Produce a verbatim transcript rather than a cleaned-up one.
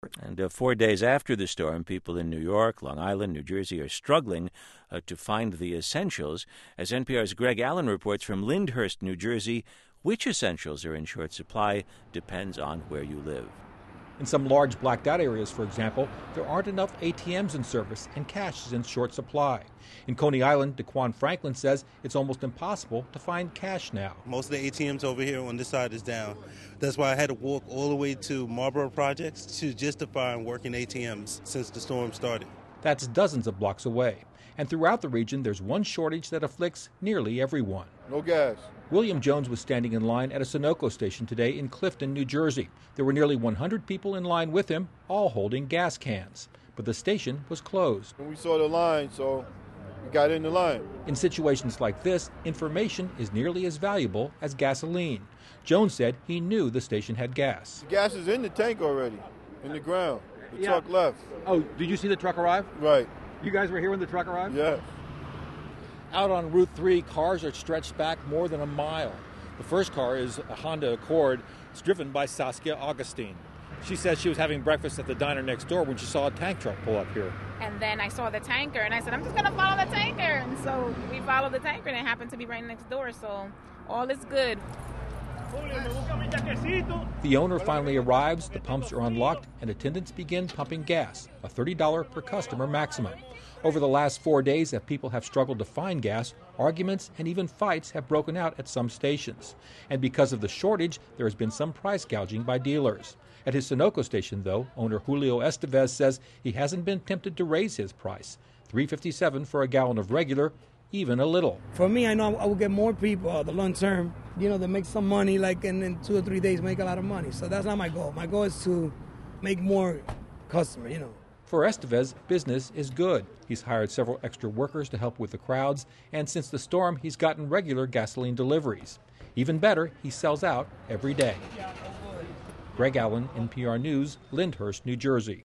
And uh, four days after the storm, people in New York, Long Island, New Jersey are struggling uh, to find the essentials. As N P R's Greg Allen reports from Lyndhurst, New Jersey, which essentials are in short supply depends on where you live. In some large blacked-out areas, for example, there aren't enough A T Ms in service and cash is in short supply. In Coney Island, DeQuan Franklin says it's almost impossible to find cash now. Most of the A T Ms over here on this side is down. That's why I had to walk all the way to Marlboro Projects to just to find working A T Ms since the storm started. That's dozens of blocks away. And throughout the region, there's one shortage that afflicts nearly everyone. No gas. William Jones was standing in line at a Sunoco station today in Clifton, New Jersey. There were nearly one hundred people in line with him, all holding gas cans. But the station was closed. We saw the line, so we got in the line. In situations like this, information is nearly as valuable as gasoline. Jones said he knew the station had gas. The gas is in the tank already, in the ground. The yeah. truck left. Oh, did you see the truck arrive? Right. You guys were here when the truck arrived? Yes. Out on Route three, cars are stretched back more than a mile. The first car is a Honda Accord. It's driven by Saskia Augustine. She says she was having breakfast at the diner next door when she saw a tank truck pull up here. And then I saw the tanker, and I said, I'm just going to follow the tanker. And so we followed the tanker, and it happened to be right next door, so all is good. The owner finally arrives, the pumps are unlocked, and attendants begin pumping gas, a thirty dollars per customer maximum. Over the last four days, as people have struggled to find gas, arguments and even fights have broken out at some stations. And because of the shortage, there has been some price gouging by dealers. At his Sunoco station, though, owner Julio Estevez says he hasn't been tempted to raise his price. three fifty-seven for a gallon of regular, even a little. For me, I know I will get more people uh, the long term, you know, that make some money, like in, in two or three days make a lot of money. So that's not my goal. My goal is to make more customers, you know. For Estevez, business is good. He's hired several extra workers to help with the crowds, and since the storm, he's gotten regular gasoline deliveries. Even better, he sells out every day. Greg Allen, N P R News, Lyndhurst, New Jersey.